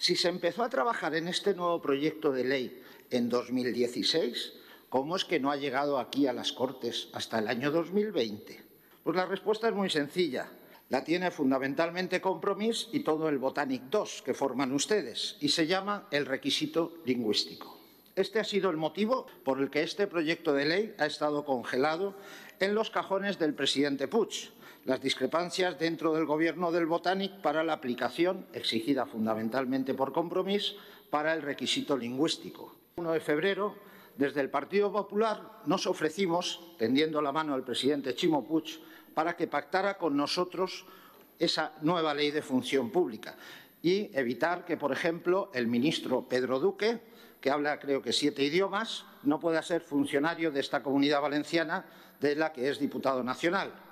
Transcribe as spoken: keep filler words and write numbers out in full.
Si se empezó a trabajar en este nuevo proyecto de ley en dos mil dieciséis, ¿cómo es que no ha llegado aquí a las Cortes hasta el año dos mil veinte? Pues la respuesta es muy sencilla. La tiene fundamentalmente Compromís y todo el Botanic dos que forman ustedes, y se llama el requisito lingüístico. Este ha sido el motivo por el que este proyecto de ley ha estado congelado en los cajones del presidente Puig. Las discrepancias dentro del Gobierno del Botanic para la aplicación, exigida fundamentalmente por Compromís, para el requisito lingüístico. El uno de febrero, desde el Partido Popular, nos ofrecimos, tendiendo la mano al presidente Ximo Puig, para que pactara con nosotros esa nueva ley de función pública y evitar que, por ejemplo, el ministro Pedro Duque, que habla creo que siete idiomas, no pueda ser funcionario de esta Comunidad Valenciana, de la que es diputado nacional.